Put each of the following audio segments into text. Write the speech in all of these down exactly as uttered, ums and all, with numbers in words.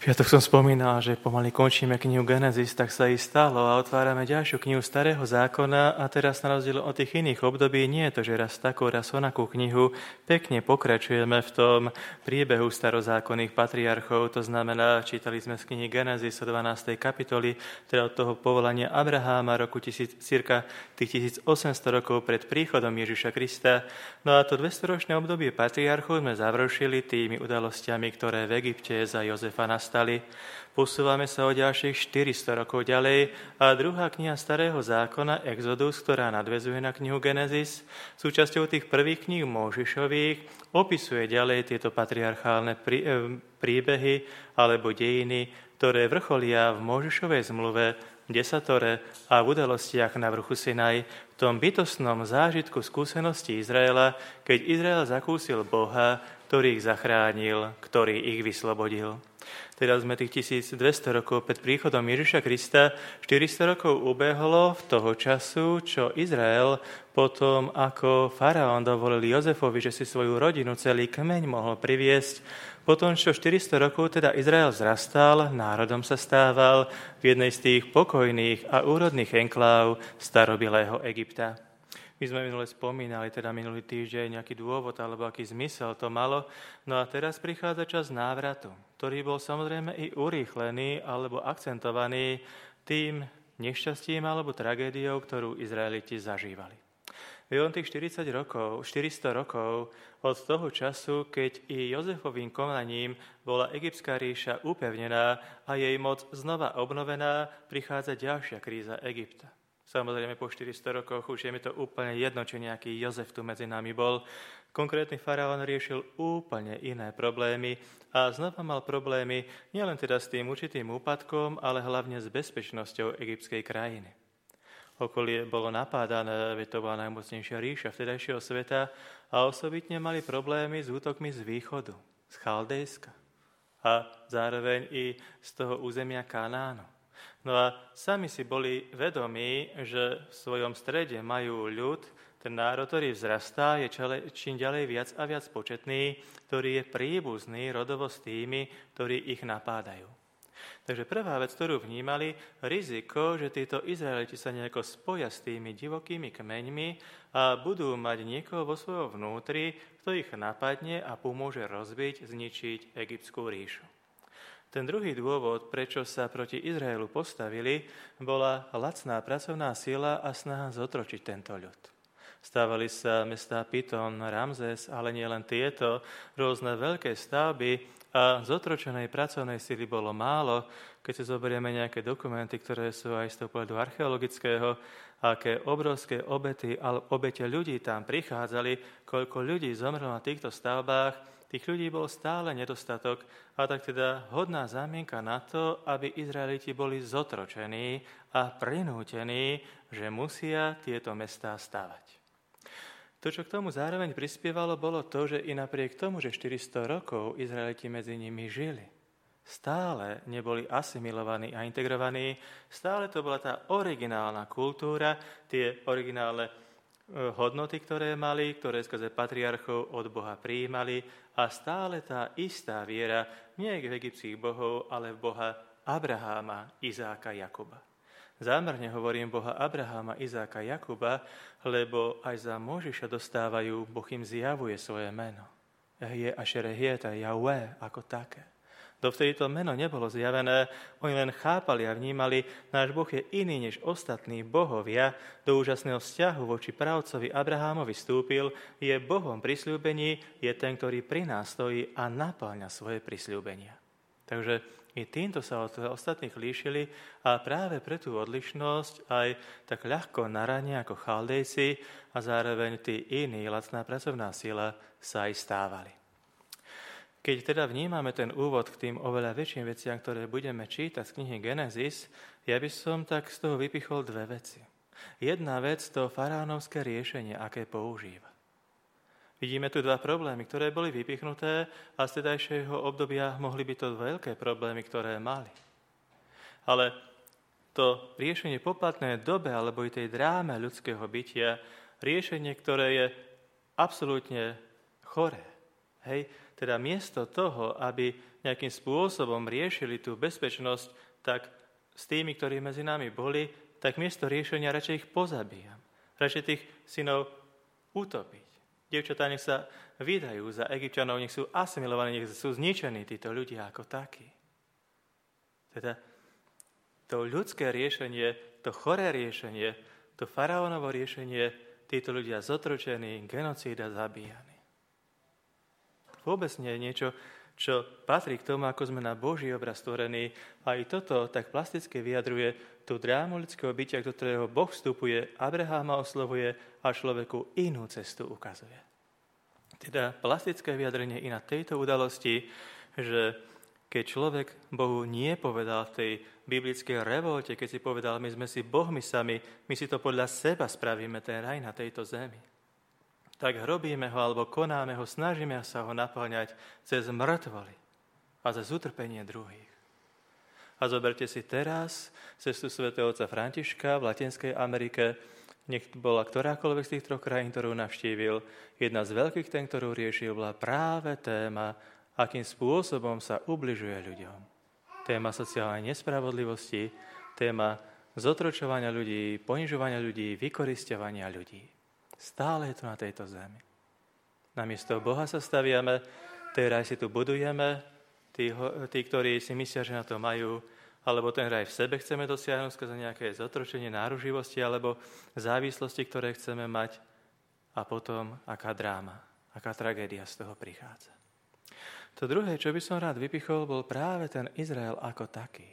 Piatok som spomínal, že pomaly končíme knihu Genesis, tak sa i stalo a otvárame ďalšiu knihu Starého zákona a teraz na rozdiel od tých iných období nie je to, že raz takú, raz onakú knihu pekne pokračujeme v tom príbehu starozákonných patriarchov, to znamená, čítali sme z knihy Genesis od dvanástej kapitoly, teda od toho povolania Abraháma roku tisíc, cirka tých tisícosemsto rokov pred príchodom Ježiša Krista. No a to dvestoročné obdobie patriarchov sme završili tými udalosťami, ktoré v Egypte za Jozefa nastali. Posúvame sa o ďalších štyristo rokov ďalej a druhá kniha Starého zákona, Exodus, ktorá nadväzuje na knihu Genesis, súčasťou tých prvých kníh Mojžišových, opisuje ďalej tieto patriarchálne prí, e, príbehy alebo dejiny, ktoré vrcholia v Mojžišovej zmluve, desatore a v udalostiach na vrchu Sinaj, v tom bytostnom zážitku skúsenosti Izraela, keď Izrael zakúsil Boha, ktorý ich zachránil, ktorý ich vyslobodil. Teraz sme tých tisícdvesto rokov pred príchodom Ježiša Krista, štyristo rokov ubehlo v toho času, čo Izrael potom, ako faraón dovolil Jozefovi, že si svoju rodinu, celý kmeň mohol priviesť, potom, čo štyristo rokov teda Izrael vzrastal, národom sa stával v jednej z tých pokojných a úrodných enkláv starobilého Egypta. My sme minule spomínali, teda minulý týždeň, nejaký dôvod alebo aký zmysel to malo. No a teraz prichádza čas návratu, ktorý bol samozrejme i urýchlený alebo akcentovaný tým nešťastím alebo tragédiou, ktorú Izraeliti zažívali. Během tých štyridsať rokov, štyristo rokov od toho času, keď i Jozefovým konaním bola egyptská ríša upevnená a jej moc znova obnovená, prichádza ďalšia kríza Egypta. Samozrejme, po štyristo rokoch už je mi to úplne jedno, či nejaký Jozef tu medzi nami bol. Konkrétny faraón riešil úplne iné problémy a znova mal problémy nielen teda s tým určitým úpadkom, ale hlavne s bezpečnosťou egyptskej krajiny. Okolie bolo napádané, veď to bola najmocnejšia ríša vtedajšieho sveta a osobitne mali problémy s útokmi z východu, z Chaldejska a zároveň i z toho územia Kanánu. No a sami si boli vedomí, že v svojom strede majú ľud, ten národ, ktorý vzrastá, je čím ďalej viac a viac početný, ktorý je príbuzný rodovo s tými, ktorí ich napádajú. Takže prvá vec, ktorú vnímali, riziko, že títo Izraeliti sa nejako spoja s tými divokými kmeňmi a budú mať niekoho vo svojom vnútri, kto ich napadne a pomôže rozbiť, zničiť egyptskú ríšu. Ten druhý dôvod, prečo sa proti Izraelu postavili, bola lacná pracovná sila a snaha zotročiť tento ľud. Stávali sa mestá Piton, Ramzes, ale nie len tieto, rôzne veľké stavby a zotročenej pracovnej sily bolo málo. Keď si zoberieme nejaké dokumenty, ktoré sú aj z toho pohľadu archeologického, aké obrovské obety, obete ľudí tam prichádzali, koľko ľudí zomrelo na týchto stavbách, tých ľudí bol stále nedostatok a tak teda hodná zámienka na to, aby Izraeliti boli zotročení a prinútení, že musia tieto mestá stavať. To, čo k tomu zároveň prispievalo, bolo to, že i napriek tomu, že štyristo rokov Izraeliti medzi nimi žili, stále neboli asimilovaní a integrovaní, stále to bola tá originálna kultúra, tie originálne hodnoty, ktoré mali, ktoré skrze patriarchov od Boha prijímali a stále tá istá viera nie v egyptských bohov, ale v Boha Abraháma, Izáka, Jakuba. Zámerne hovorím Boha Abraháma, Izáka, Jakuba, lebo aj za Mojžiša dostávajú, Boh im zjavuje svoje meno. Je Ašerehieta, Jahve, ako také. Dovtedy to meno nebolo zjavené, oni len chápali a vnímali, náš Boh je iný než ostatní bohovia, do úžasného vzťahu voči pravcovi Abrahámovi vstúpil, je Bohom prisľúbení, je ten, ktorý pri nás stojí a napĺňa svoje prisľúbenia. Takže i týmto sa od ostatných líšili a práve pre tú odlišnosť aj tak ľahko narania ako Chaldejci a zároveň tí iní, lacná pracovná sila, sa aj stávali. Keď teda vnímame ten úvod k tým oveľa väčším veciam, ktoré budeme čítať z knihy Genesis, ja by som tak z toho vypichol dve veci. Jedna vec, to faraónovské riešenie, aké používa. Vidíme tu dva problémy, ktoré boli vypichnuté a z tedajšieho obdobia mohli byť to veľké problémy, ktoré mali. Ale to riešenie poplatné dobe alebo i tej dráme ľudského bytia, riešenie, ktoré je absolútne choré. Hej, teda miesto toho, aby nejakým spôsobom riešili tú bezpečnosť, tak s tými, ktorí medzi nami boli, tak miesto riešenia radšej ich pozabíjam. Radšej tých synov utopiť. Dievčatá nech sa vydajú za Egypťanov, nech sú asimilovaní, nech sú zničení títo ľudia ako takí. Teda to ľudské riešenie, to choré riešenie, to faraónovo riešenie, títo ľudia zotročení, genocída, zabíjani. Vôbec nie je niečo, čo patrí k tomu, ako sme na Boží obraz stvorení. A i toto tak plasticky vyjadruje tú drámu ľudského bytia, do ktorého Boh vstupuje, Abraháma oslovuje a človeku inú cestu ukazuje. Teda plastické vyjadrenie i na tejto udalosti, že keď človek Bohu nie povedal v tej biblickej revolte, keď si povedal, my sme si Bohmi sami, my si to podľa seba spravíme, ten raj na tejto zemi, tak robíme ho alebo konáme ho, snažíme sa ho naplňať cez mŕtvoly a cez utrpenie druhých. A zoberte si teraz cestu svätého otca Františka v Latinskej Amerike, nech bola ktorákoľvek z tých troch krajín, ktorú navštívil, jedna z veľkých tém, ktorú riešil, bola práve téma, akým spôsobom sa ubližuje ľuďom. Téma sociálnej nespravodlivosti, téma zotročovania ľudí, ponižovania ľudí, vykorisťovania ľudí. Stále je to na tejto zemi. Namiesto Boha sa staviame, ten raj si tu budujeme, tí, tí, ktorí si myslia, že na to majú, alebo ten raj v sebe chceme dosiahnuť skrze nejaké zotročenie náruživosti alebo závislosti, ktoré chceme mať. A potom aká dráma, aká tragédia z toho prichádza. To druhé, čo by som rád vypichol, bol práve ten Izrael ako taký.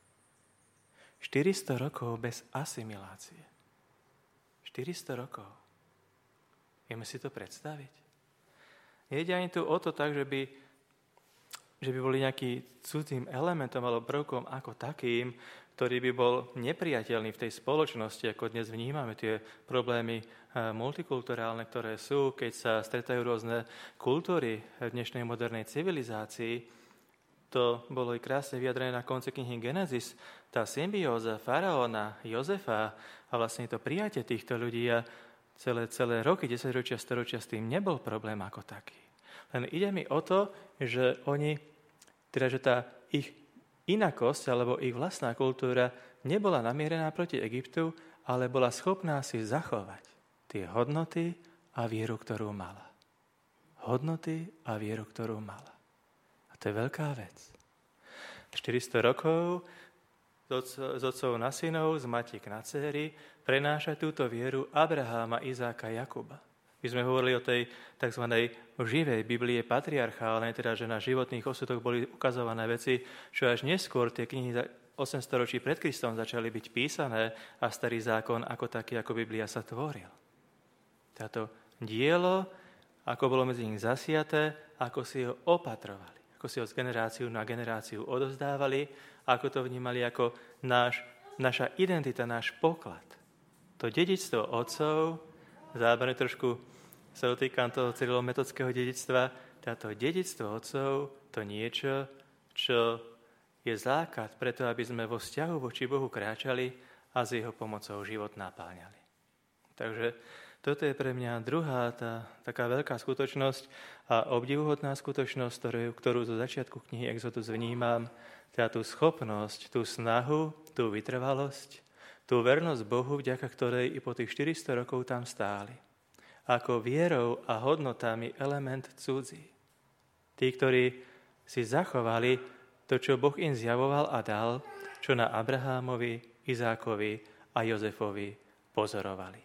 štyristo rokov bez asimilácie. štyristo rokov. Vieme si to predstaviť? Nejde ani tu o to tak, že by, že by boli nejaký cudzím elementom alebo prvkom ako takým, ktorý by bol nepriateľný v tej spoločnosti, ako dnes vnímame tie problémy multikulturálne, ktoré sú, keď sa stretajú rôzne kultúry v dnešnej modernej civilizácii. To bolo i krásne vyjadrené na konci knihy Genesis. Tá symbióza faraóna, Jozefa a vlastne to prijatie týchto ľudí a Celé, celé roky, desaťročia, storočia s tým nebol problém ako taký. Len ide mi o to, že oni, teda že tá ich inakosť alebo ich vlastná kultúra nebola namierená proti Egyptu, ale bola schopná si zachovať tie hodnoty a vieru, ktorú mala. Hodnoty a vieru, ktorú mala. A to je veľká vec. štyristo rokov z otcov na synov, z matiek na dcéry, prenáša túto vieru Abraháma, Izáka, Jakuba. My sme hovorili o tej tzv. Živej Biblie patriarchálnej, teda že na životných osudoch boli ukazované veci, čo až neskôr tie knihy osemsto ročí pred Kristom začali byť písané a starý zákon ako taký, ako Biblia sa tvoril. Táto dielo, ako bolo medzi nich zasiaté, ako si ho opatrovali, ako si ho z generáciu na generáciu odovzdávali, ako to vnímali ako náš, naša identita, náš poklad. To dedičstvo otcov, záberne trošku sa dotýkam toho cyrilometodského dedičstva, táto dedičstvo otcov, to niečo, čo je základ preto, aby sme vo vzťahu voči Bohu kráčali a s jeho pomocou život napáňali. Takže toto je pre mňa druhá tá, taká veľká skutočnosť a obdivuhodná skutočnosť, ktorú, ktorú zo začiatku knihy Exodus vnímam, teda tú schopnosť, tú snahu, tú vytrvalosť, tú vernosť Bohu, vďaka ktorej i po tých štyristo rokov tam stáli. Ako vierou a hodnotami element cudzí. Tí, ktorí si zachovali to, čo Boh im zjavoval a dal, čo na Abrahámovi, Izákovi a Jozefovi pozorovali.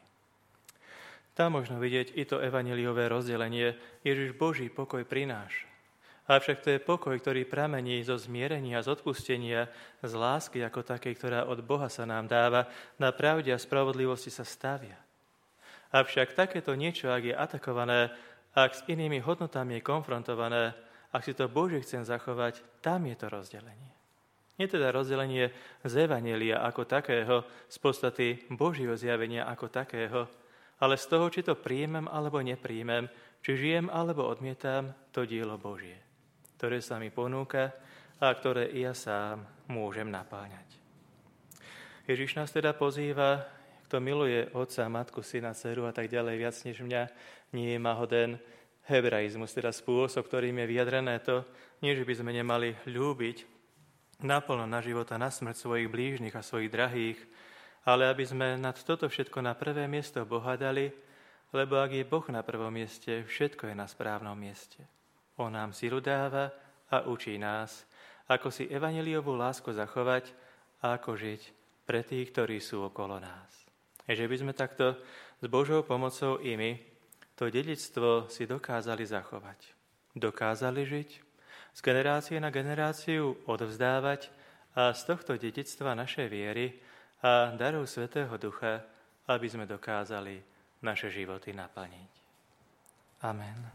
Tam možno vidieť i to evanjeliové rozdelenie. Ježiš Boží pokoj prináša. Avšak to je pokoj, ktorý pramení zo zmierenia, z odpustenia, z lásky ako takej, ktorá od Boha sa nám dáva, na pravde a spravodlivosti sa stavia. Avšak takéto niečo, ak je atakované, ak s inými hodnotami je konfrontované, ak si to Boží chcem zachovať, tam je to rozdelenie. Nie teda rozdelenie z evanjelia ako takého, z podstaty Božieho zjavenia ako takého, ale z toho, či to príjmem alebo nepríjmem, či žijem alebo odmietam, to dielo Božie, ktoré sa mi ponúka a ktoré i ja sám môžem napáňať. Ježiš nás teda pozýva, kto miluje otca, matku, syna, dceru a tak ďalej viac než mňa, nie je ma hoden hebraizmus, teda spôsob, ktorým je vyjadrené to, nie, že by sme nemali ľúbiť naplno na život a na smrť svojich blížnych a svojich drahých, ale aby sme nad toto všetko na prvé miesto Boha dali, lebo ak je Boh na prvom mieste, všetko je na správnom mieste. On nám silu dáva a učí nás, ako si evanjeliovú lásku zachovať a ako žiť pre tých, ktorí sú okolo nás. A že by sme takto s Božou pomocou i my to dedičstvo si dokázali zachovať. Dokázali žiť, z generácie na generáciu odvzdávať a z tohto dedičstva našej viery a darov Svätého Ducha, aby sme dokázali naše životy naplniť. Amen.